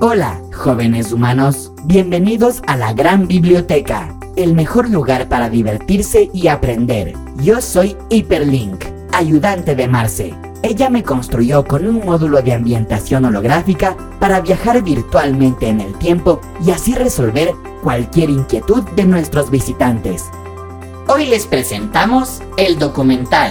Hola, jóvenes humanos. Bienvenidos a la Gran Biblioteca, el mejor lugar para divertirse y aprender. Yo soy Hyperlink, ayudante de Marce. Ella me construyó con un módulo de ambientación holográfica para viajar virtualmente en el tiempo y así resolver cualquier inquietud de nuestros visitantes. Hoy les presentamos el documental.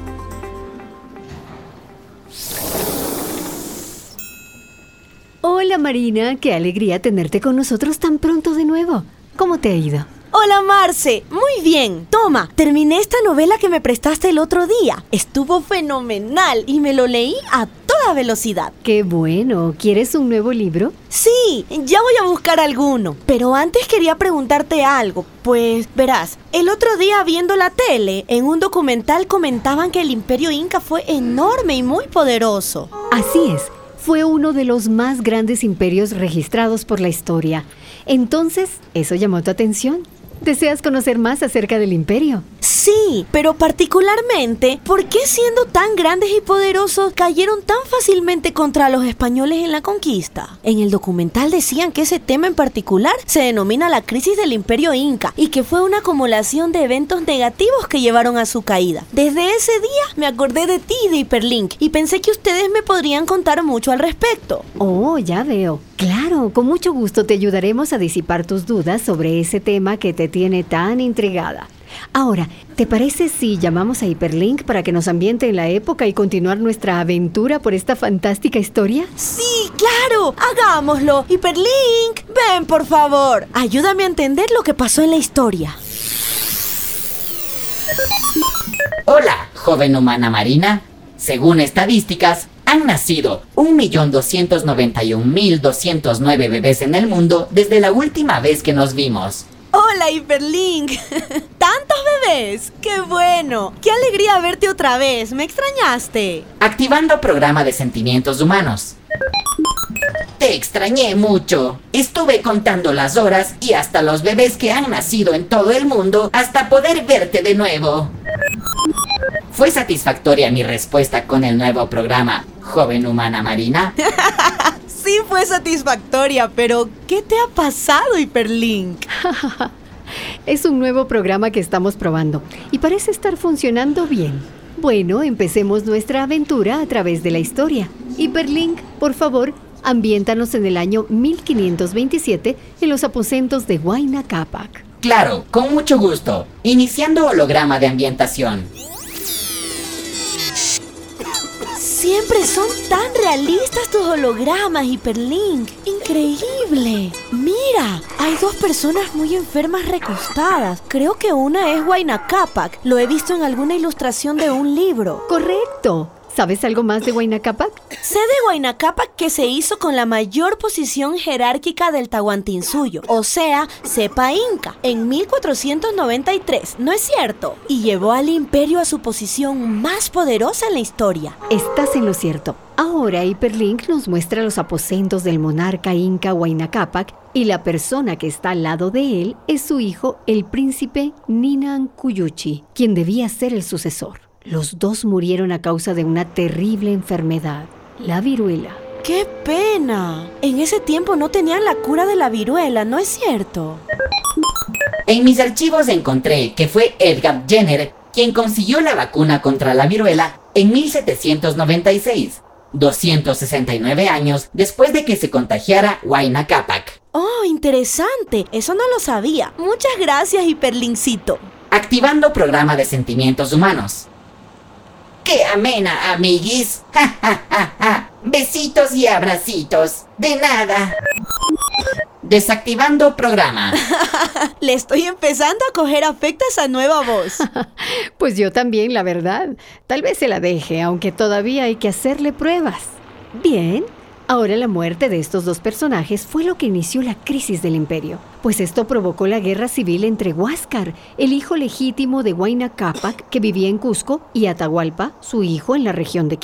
Hola Marina, qué alegría tenerte con nosotros tan pronto de nuevo. ¿Cómo te ha ido? Hola Marce, muy bien. Toma, terminé esta novela que me prestaste el otro día. Estuvo fenomenal y me lo leí a toda velocidad. Qué bueno. ¿Quieres un nuevo libro? Sí, ya voy a buscar alguno. Pero antes quería preguntarte algo. Pues verás, el otro día viendo la tele, en un documental comentaban que el Imperio Inca fue enorme y muy poderoso. Así es. Fue uno de los más grandes imperios registrados por la historia. Entonces, ¿eso llamó tu atención? ¿Deseas conocer más acerca del imperio? Sí, pero particularmente, ¿por qué siendo tan grandes y poderosos cayeron tan fácilmente contra los españoles en la conquista? En el documental decían que ese tema en particular se denomina la crisis del Imperio Inca y que fue una acumulación de eventos negativos que llevaron a su caída. Desde ese día me acordé de ti y de Hyperlink y pensé que ustedes me podrían contar mucho al respecto. Oh, ya veo. Claro, con mucho gusto te ayudaremos a disipar tus dudas sobre ese tema que te tiene tan intrigada. Ahora, ¿te parece si llamamos a Hyperlink para que nos ambiente en la época y continuar nuestra aventura por esta fantástica historia? ¡Sí, claro! ¡Hagámoslo! Hyperlink, ven por favor. Ayúdame a entender lo que pasó en la historia. Hola, joven humana marina. Según estadísticas, han nacido 1.291.209 bebés en el mundo desde la última vez que nos vimos. ¡Hola, Hyperlink! ¡Tantos bebés! ¡Qué bueno! ¡Qué alegría verte otra vez! ¿Me extrañaste? Activando programa de sentimientos humanos. Te extrañé mucho. Estuve contando las horas y hasta los bebés que han nacido en todo el mundo hasta poder verte de nuevo. ¿Fue satisfactoria mi respuesta con el nuevo programa, joven humana marina? Sí fue satisfactoria, pero ¿qué te ha pasado, Hyperlink? Es un nuevo programa que estamos probando y parece estar funcionando bien. Bueno, empecemos nuestra aventura a través de la historia. Hyperlink, por favor, ambiéntanos en el año 1527 en los aposentos de Huayna Cápac. Claro, con mucho gusto. Iniciando holograma de ambientación. Siempre son tan realistas tus hologramas, Hyperlink. ¡Increíble! Mira, hay dos personas muy enfermas recostadas. Creo que una es Huayna Cápac. Lo he visto en alguna ilustración de un libro. ¡Correcto! ¿Sabes algo más de Huayna Cápac? Sé de Huayna Cápac que se hizo con la mayor posición jerárquica del Tahuantinsuyo, o sea, cepa inca, en 1493, ¿no es cierto? Y llevó al imperio a su posición más poderosa en la historia. Estás en lo cierto. Ahora Hyperlink nos muestra los aposentos del monarca inca Huayna Cápac y la persona que está al lado de él es su hijo, el príncipe Ninan Cuyuchi, quien debía ser el sucesor. Los dos murieron a causa de una terrible enfermedad, la viruela. ¡Qué pena! En ese tiempo no tenían la cura de la viruela, ¿no es cierto? En mis archivos encontré que fue Edgar Jenner quien consiguió la vacuna contra la viruela en 1796, 269 años después de que se contagiara Huayna Cápac. ¡Oh, interesante! Eso no lo sabía. Muchas gracias, Hyperlinkcito. Activando programa de sentimientos humanos. ¡Qué amena, amiguis! ¡Ja, ja, ja, ja! Besitos y abracitos. ¡De nada! Desactivando programa. Le estoy empezando a coger afecto a esa nueva voz. Pues yo también, la verdad. Tal vez se la deje, aunque todavía hay que hacerle pruebas. Bien. Ahora la muerte de estos dos personajes fue lo que inició la crisis del imperio, pues esto provocó la guerra civil entre Huáscar, el hijo legítimo de Huayna Cápac, que vivía en Cusco, y Atahualpa, su hijo en la región de Quito.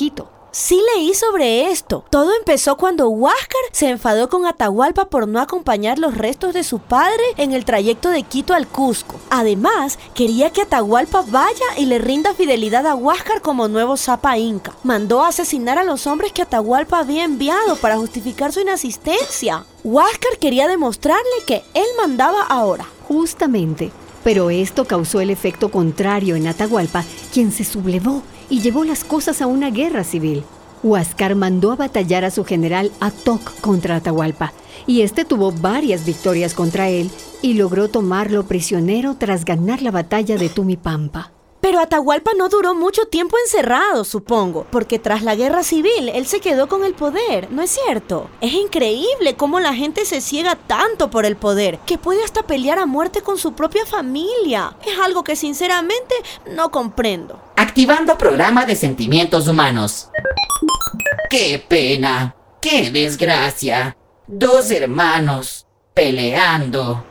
Sí leí sobre esto. Todo empezó cuando Huáscar se enfadó con Atahualpa por no acompañar los restos de su padre en el trayecto de Quito al Cusco. Además, quería que Atahualpa vaya y le rinda fidelidad a Huáscar como nuevo Zapa Inca. Mandó a asesinar a los hombres que Atahualpa había enviado para justificar su inasistencia. Huáscar quería demostrarle que él mandaba ahora. Justamente. Pero esto causó el efecto contrario en Atahualpa, quien se sublevó y llevó las cosas a una guerra civil. Huáscar mandó a batallar a su general Atoc contra Atahualpa, y este tuvo varias victorias contra él y logró tomarlo prisionero tras ganar la batalla de Tumipampa. Pero Atahualpa no duró mucho tiempo encerrado, supongo, porque tras la guerra civil él se quedó con el poder, ¿no es cierto? Es increíble cómo la gente se ciega tanto por el poder, que puede hasta pelear a muerte con su propia familia. Es algo que sinceramente no comprendo. Activando programa de sentimientos humanos. ¡Qué pena! ¡Qué desgracia! 2 hermanos peleando.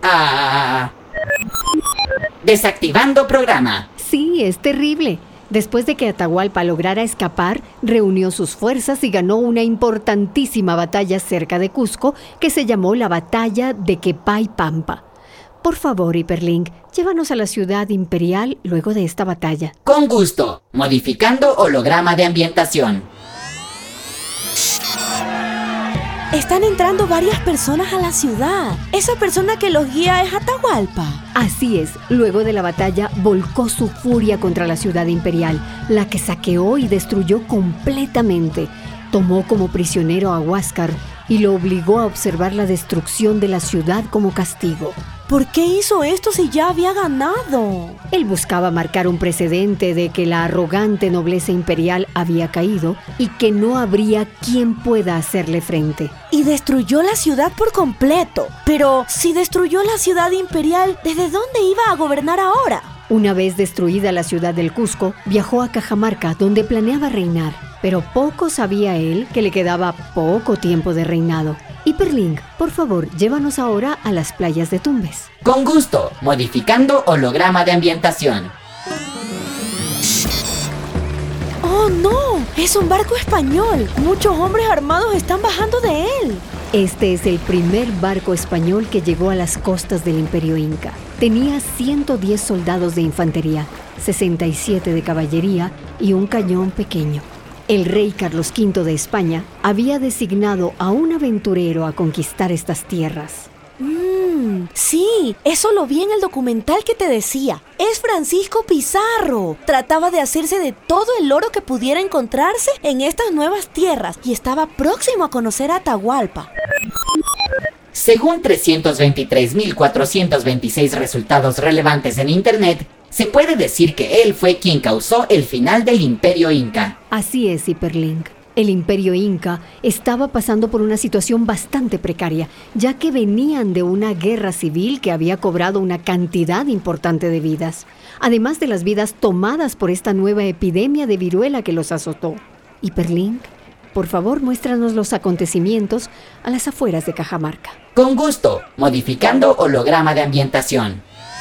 Desactivando programa. Sí, es terrible. Después de que Atahualpa lograra escapar, reunió sus fuerzas y ganó una importantísima batalla cerca de Cusco que se llamó la Batalla de Quepaypampa. Por favor, Hiperlink, llévanos a la ciudad imperial luego de esta batalla. Con gusto. Modificando holograma de ambientación. Están entrando varias personas a la ciudad. Esa persona que los guía es Atahualpa. Así es, luego de la batalla volcó su furia contra la ciudad imperial, la que saqueó y destruyó completamente. Tomó como prisionero a Huáscar y lo obligó a observar la destrucción de la ciudad como castigo. ¿Por qué hizo esto si ya había ganado? Él buscaba marcar un precedente de que la arrogante nobleza imperial había caído y que no habría quien pueda hacerle frente. Y destruyó la ciudad por completo. Pero si destruyó la ciudad imperial, ¿desde dónde iba a gobernar ahora? Una vez destruida la ciudad del Cusco, viajó a Cajamarca, donde planeaba reinar. Pero poco sabía él que le quedaba poco tiempo de reinado. Hiperlink, por favor, llévanos ahora a las playas de Tumbes. Con gusto. Modificando holograma de ambientación. ¡Oh, no! ¡Es un barco español! ¡Muchos hombres armados están bajando de él! Este es el primer barco español que llegó a las costas del Imperio Inca. Tenía 110 soldados de infantería, 67 de caballería y un cañón pequeño. El rey Carlos V de España había designado a un aventurero a conquistar estas tierras. Sí, eso lo vi en el documental que te decía. Es Francisco Pizarro. Trataba de hacerse de todo el oro que pudiera encontrarse en estas nuevas tierras y estaba próximo a conocer a Atahualpa. Según 323.426 resultados relevantes en Internet, se puede decir que él fue quien causó el final del Imperio Inca. Así es, Hiperlink. El Imperio Inca estaba pasando por una situación bastante precaria, ya que venían de una guerra civil que había cobrado una cantidad importante de vidas, además de las vidas tomadas por esta nueva epidemia de viruela que los azotó. Hiperlink, por favor, muéstranos los acontecimientos a las afueras de Cajamarca. Con gusto. Modificando holograma de ambientación.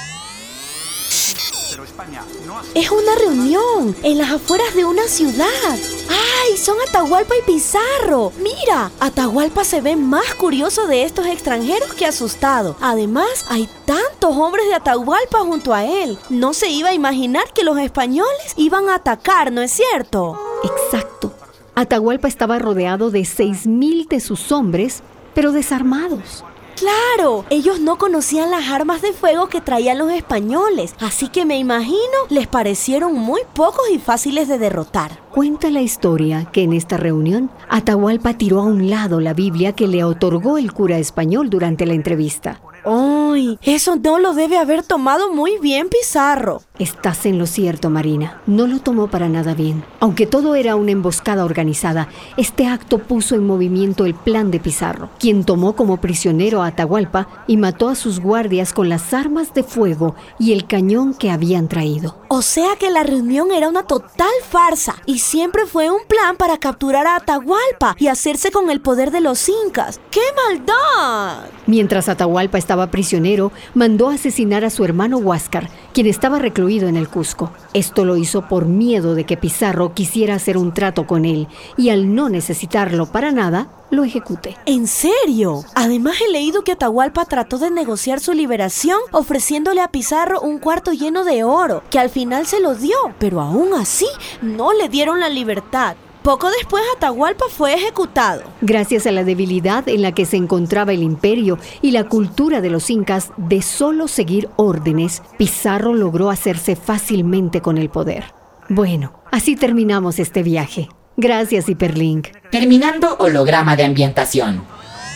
Es una reunión en las afueras de una ciudad. ¡Ay! Son Atahualpa y Pizarro. ¡Mira! Atahualpa se ve más curioso de estos extranjeros que asustado. Además, hay tantos hombres de Atahualpa junto a él. No se iba a imaginar que los españoles iban a atacar, ¿no es cierto? Exacto. Atahualpa estaba rodeado de 6,000 de sus hombres, pero desarmados. ¡Claro! Ellos no conocían las armas de fuego que traían los españoles, así que me imagino les parecieron muy pocos y fáciles de derrotar. Cuenta la historia que en esta reunión, Atahualpa tiró a un lado la Biblia que le otorgó el cura español durante la entrevista. ¡Ay! Eso no lo debe haber tomado muy bien Pizarro. Estás en lo cierto, Marina. No lo tomó para nada bien. Aunque todo era una emboscada organizada, este acto puso en movimiento el plan de Pizarro, quien tomó como prisionero a Atahualpa y mató a sus guardias con las armas de fuego y el cañón que habían traído. O sea que la reunión era una total farsa y siempre fue un plan para capturar a Atahualpa y hacerse con el poder de los incas. ¡Qué maldad! Mientras Atahualpa estaba prisionero, mandó asesinar a su hermano Huáscar, quien estaba recluido en el Cusco. Esto lo hizo por miedo de que Pizarro quisiera hacer un trato con él y al no necesitarlo para nada, lo ejecute. ¿En serio? Además he leído que Atahualpa trató de negociar su liberación ofreciéndole a Pizarro un cuarto lleno de oro, que al final se lo dio, pero aún así no le dieron la libertad. Poco después Atahualpa fue ejecutado. Gracias a la debilidad en la que se encontraba el imperio y la cultura de los incas de solo seguir órdenes, Pizarro logró hacerse fácilmente con el poder. Bueno, así terminamos este viaje. Gracias, Hiperlink. Terminando holograma de ambientación.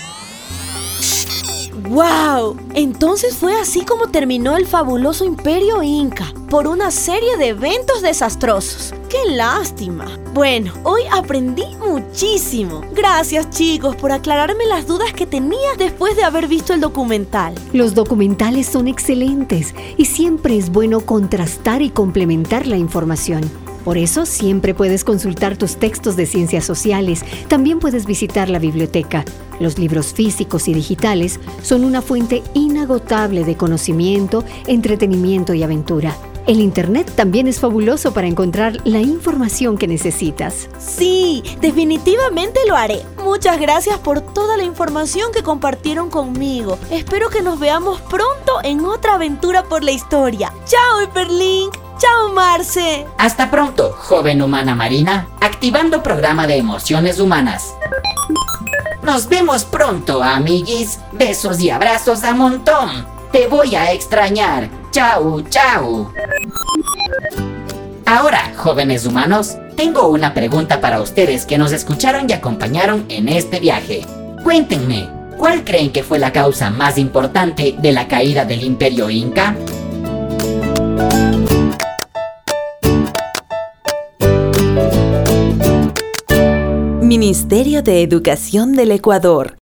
¡Wow! Entonces fue así como terminó el fabuloso imperio inca, por una serie de eventos desastrosos. ¡Qué lástima! Bueno, hoy aprendí muchísimo. Gracias, chicos, por aclararme las dudas que tenía después de haber visto el documental. Los documentales son excelentes y siempre es bueno contrastar y complementar la información. Por eso siempre puedes consultar tus textos de ciencias sociales. También puedes visitar la biblioteca. Los libros físicos y digitales son una fuente inagotable de conocimiento, entretenimiento y aventura. El Internet también es fabuloso para encontrar la información que necesitas. Sí, definitivamente lo haré. Muchas gracias por toda la información que compartieron conmigo. Espero que nos veamos pronto en otra aventura por la historia. ¡Chao, Hiperlink! ¡Chao, Marce! Hasta pronto, joven humana marina, activando programa de emociones humanas. Nos vemos pronto, amiguis. Besos y abrazos a montón. Te voy a extrañar. Chao, chao. Ahora, jóvenes humanos, tengo una pregunta para ustedes que nos escucharon y acompañaron en este viaje. Cuéntenme, ¿cuál creen que fue la causa más importante de la caída del Imperio Inca? Ministerio de Educación del Ecuador.